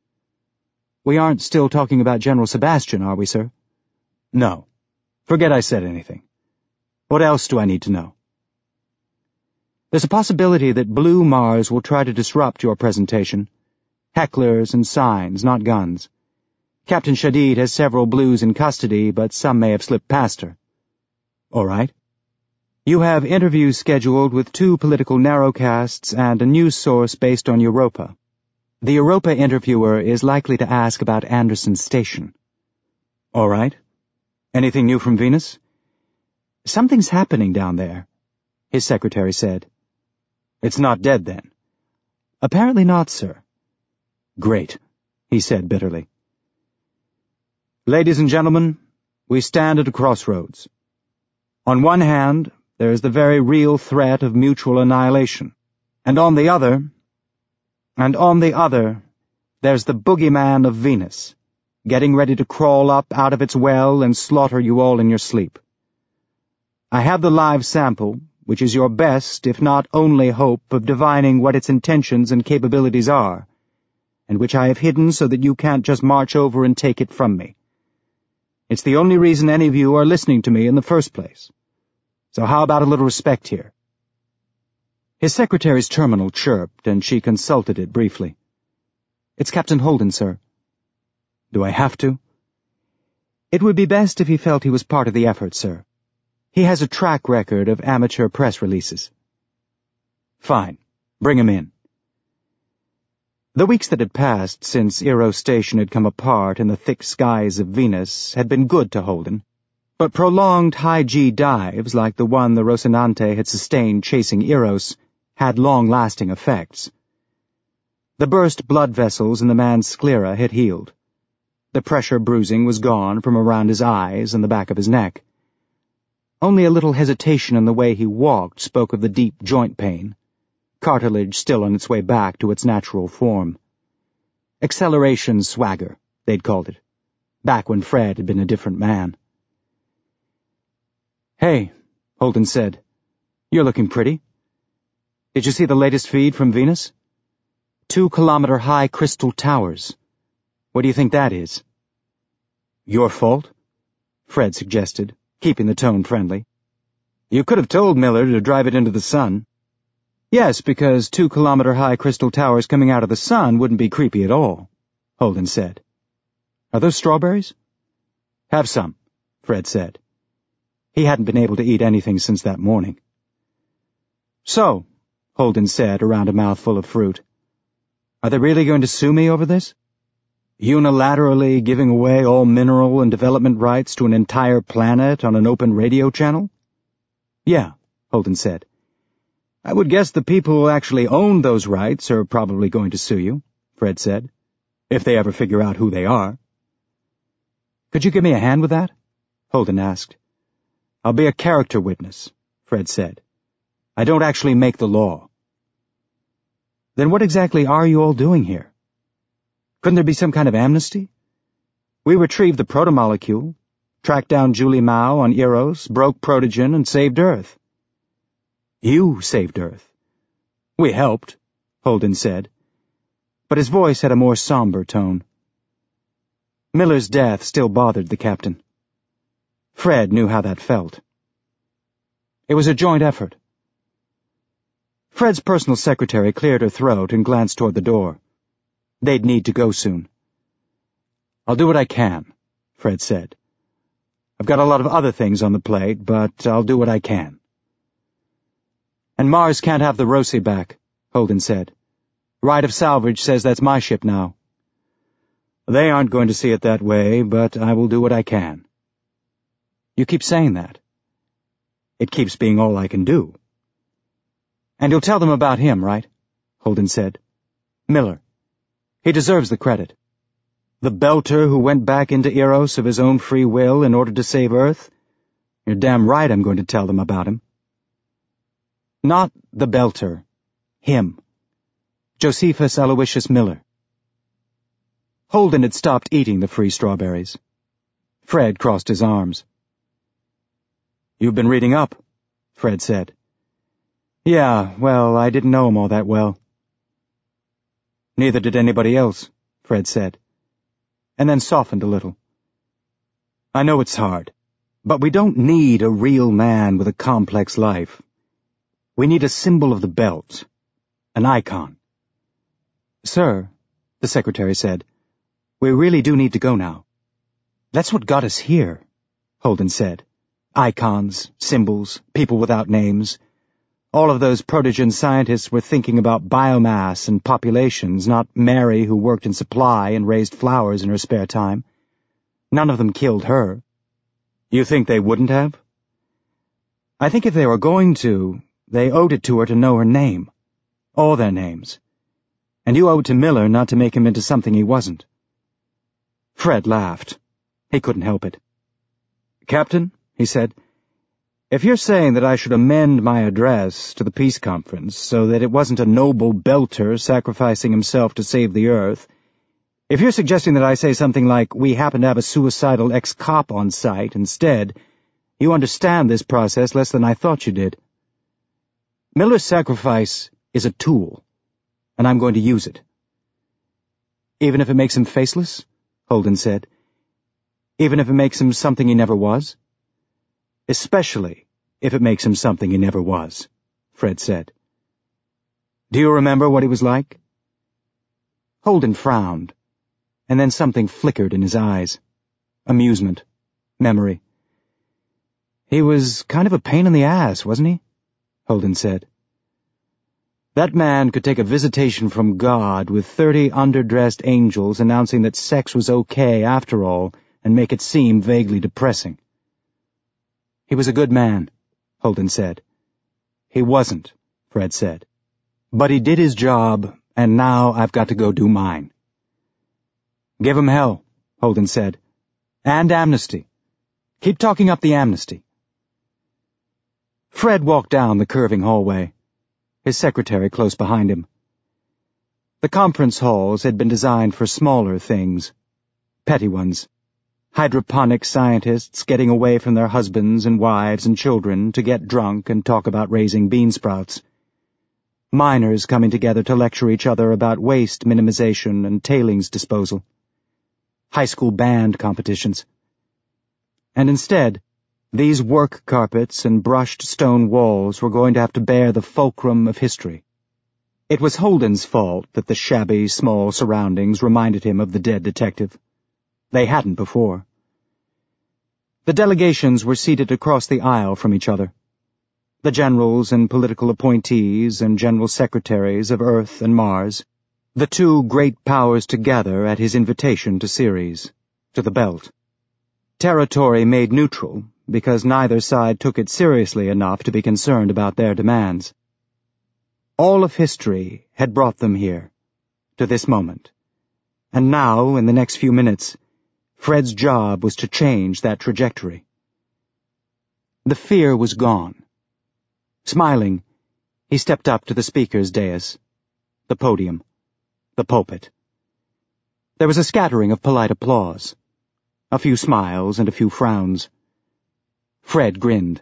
"We aren't still talking about General Sebastian, are we, sir?" "No. Forget I said anything. What else do I need to know?" "There's a possibility that Blue Mars will try to disrupt your presentation. Hecklers and signs, not guns. Captain Shadid has several Blues in custody, but some may have slipped past her." "All right. You have interviews scheduled with two political narrowcasts and a news source based on Europa. The Europa interviewer is likely to ask about Anderson Station." "All right. Anything new from Venus?" "Something's happening down there," his secretary said. "It's not dead, then?" "Apparently not, sir." "Great," he said bitterly. "Ladies and gentlemen, we stand at a crossroads. On one hand, there is the very real threat of mutual annihilation, and on the other, and on the other, there's the boogeyman of Venus, getting ready to crawl up out of its well and slaughter you all in your sleep. I have the live sample, which is your best, if not only hope of divining what its intentions and capabilities are, and which I have hidden so that you can't just march over and take it from me. It's the only reason any of you are listening to me in the first place. So how about a little respect here?" His secretary's terminal chirped, and she consulted it briefly. "It's Captain Holden, sir." "Do I have to?" "It would be best if he felt he was part of the effort, sir. He has a track record of amateur press releases." "Fine. Bring him in." The weeks that had passed since Eros Station had come apart in the thick skies of Venus had been good to Holden, but prolonged high-G dives like the one the Rocinante had sustained chasing Eros had long-lasting effects. The burst blood vessels in the man's sclera had healed. The pressure bruising was gone from around his eyes and the back of his neck. Only a little hesitation in the way he walked spoke of the deep joint pain, cartilage still on its way back to its natural form. Acceleration swagger, they'd called it, back when Fred had been a different man. "Hey," Holden said, "you're looking pretty. Did you see the latest feed from Venus? Two-kilometer-high crystal towers. What do you think that is?" "Your fault?" Fred suggested, keeping the tone friendly. "You could have told Miller to drive it into the sun." "Yes, because two-kilometer-high crystal towers coming out of the sun wouldn't be creepy at all," Holden said. "Are those strawberries?" "Have some," Fred said. He hadn't been able to eat anything since that morning. "So," Holden said around a mouthful of fruit, "are they really going to sue me over this? Unilaterally giving away all mineral and development rights to an entire planet on an open radio channel?" "Yeah," Holden said. "I would guess the people who actually own those rights are probably going to sue you," Fred said, "if they ever figure out who they are." "Could you give me a hand with that?" Holden asked. "I'll be a character witness," Fred said. "I don't actually make the law." "Then what exactly are you all doing here? Couldn't there be some kind of amnesty? We retrieved the protomolecule, tracked down Julie Mao on Eros, broke Protogen, and saved Earth." "You saved Earth." "We helped," Holden said, but his voice had a more somber tone. Miller's death still bothered the captain. Fred knew how that felt. It was a joint effort. Fred's personal secretary cleared her throat and glanced toward the door. They'd need to go soon. "I'll do what I can," Fred said. "I've got a lot of other things on the plate, but I'll do what I can." "And Mars can't have the Roci back," Holden said. "Right of salvage says that's my ship now." "They aren't going to see it that way, but I will do what I can." "You keep saying that." "It keeps being all I can do." "And you'll tell them about him, right?" Holden said. "Miller. He deserves the credit. The belter who went back into Eros of his own free will in order to save Earth? You're damn right I'm going to tell them about him." "Not the belter. Him. Josephus Aloysius Miller." Holden had stopped eating the free strawberries. Fred crossed his arms. "You've been reading up," Fred said. "Yeah, well, I didn't know him all that well." "Neither did anybody else," Fred said, and then softened a little. "I know it's hard, but we don't need a real man with a complex life. We need a symbol of the belt, an icon." "Sir," the secretary said, "we really do need to go now." "That's what got us here," Holden said. "Icons, symbols, people without names. All of those protogen scientists were thinking about biomass and populations, not Mary who worked in supply and raised flowers in her spare time. None of them killed her." "You think they wouldn't have?" "I think if they were going to, they owed it to her to know her name. All their names. And you owe it to Miller not to make him into something he wasn't." Fred laughed. He couldn't help it. "Captain," he said, "if you're saying that I should amend my address to the peace conference so that it wasn't a noble belter sacrificing himself to save the Earth, if you're suggesting that I say something like, 'We happen to have a suicidal ex-cop on site,' instead, you understand this process less than I thought you did. Miller's sacrifice is a tool, and I'm going to use it." "Even if it makes him faceless?" Holden said. "Even if it makes him something he never was?" "Especially if it makes him something he never was," Fred said. "Do you remember what he was like?" Holden frowned, and then something flickered in his eyes. Amusement. Memory. "He was kind of a pain in the ass, wasn't he?" Holden said. "That man could take a visitation from God with thirty underdressed angels announcing that sex was okay after all and make it seem vaguely depressing." "He was a good man," Holden said. "He wasn't," Fred said. "But he did his job, and now I've got to go do mine." "Give him hell," Holden said. "And amnesty. Keep talking up the amnesty." Fred walked down the curving hallway, his secretary close behind him. The conference halls had been designed for smaller things, petty ones. Hydroponic scientists getting away from their husbands and wives and children to get drunk and talk about raising bean sprouts. Miners coming together to lecture each other about waste minimization and tailings disposal. High school band competitions. And instead, these work carpets and brushed stone walls were going to have to bear the fulcrum of history. It was Holden's fault that the shabby, small surroundings reminded him of the dead detective. They hadn't before. The delegations were seated across the aisle from each other. The generals and political appointees and general secretaries of Earth and Mars, the two great powers together at his invitation to Ceres, to the Belt. Territory made neutral, because neither side took it seriously enough to be concerned about their demands. All of history had brought them here, to this moment, and now, in the next few minutes, Fred's job was to change that trajectory. The fear was gone. Smiling, he stepped up to the speaker's dais, the podium, the pulpit. There was a scattering of polite applause, a few smiles and a few frowns. Fred grinned.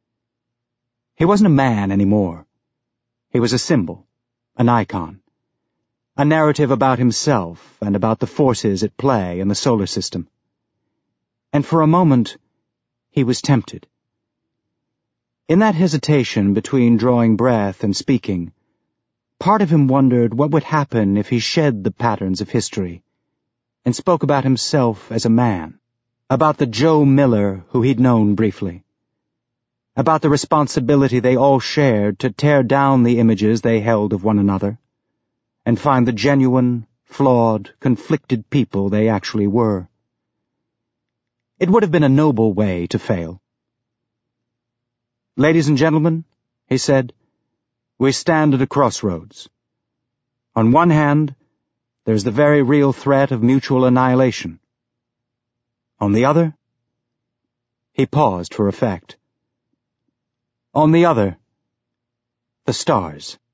He wasn't a man anymore. He was a symbol, an icon, a narrative about himself and about the forces at play in the solar system. And for a moment, he was tempted. In that hesitation between drawing breath and speaking, part of him wondered what would happen if he shed the patterns of history and spoke about himself as a man, about the Joe Miller who he'd known briefly, about the responsibility they all shared to tear down the images they held of one another and find the genuine, flawed, conflicted people they actually were. It would have been a noble way to fail. "Ladies and gentlemen," he said, "we stand at a crossroads. On one hand, there's the very real threat of mutual annihilation. On the other—" He paused for effect. "On the other, the stars."